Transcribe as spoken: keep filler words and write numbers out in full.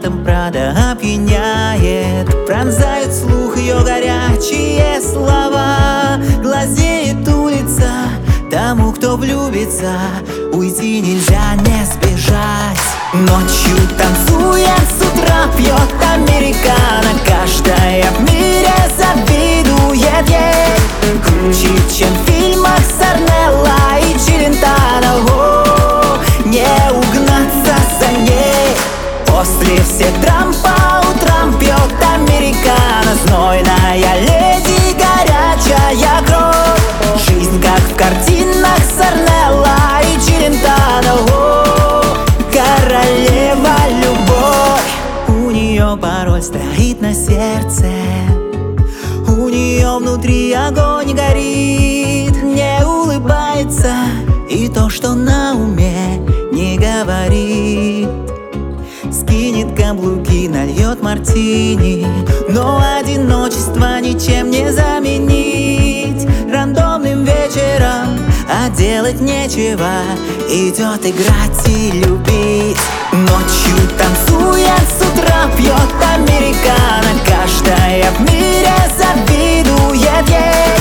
ароматом Прада опьяняет. Пронзают слух ее горячие слова. Глазеет улица тому, кто влюбится. Уйти нельзя, не сбежать. Ночью танцует, с утра пьет американо. Каждая в мире завидует ей. Круче, чем в фильмах Сарнелла и Челентано. О, не угнаться за ней. После всех драм по утрам пьет американо. Знойная леди, горячая кровь. Жизнь как в картинах Сарнелла и Челентано. О, королева любовь. У нее пароль стоит на сердце. У нее внутри огонь горит. Не улыбается и то, что на уме, не говорит. Скинет каблуки, нальет мартини, но одиночество ничем не заменить. Рандомным вечером, а делать нечего, идет играть и любить. Ночью танцует, с утра пьет американо. Каждая в мире завидует ей.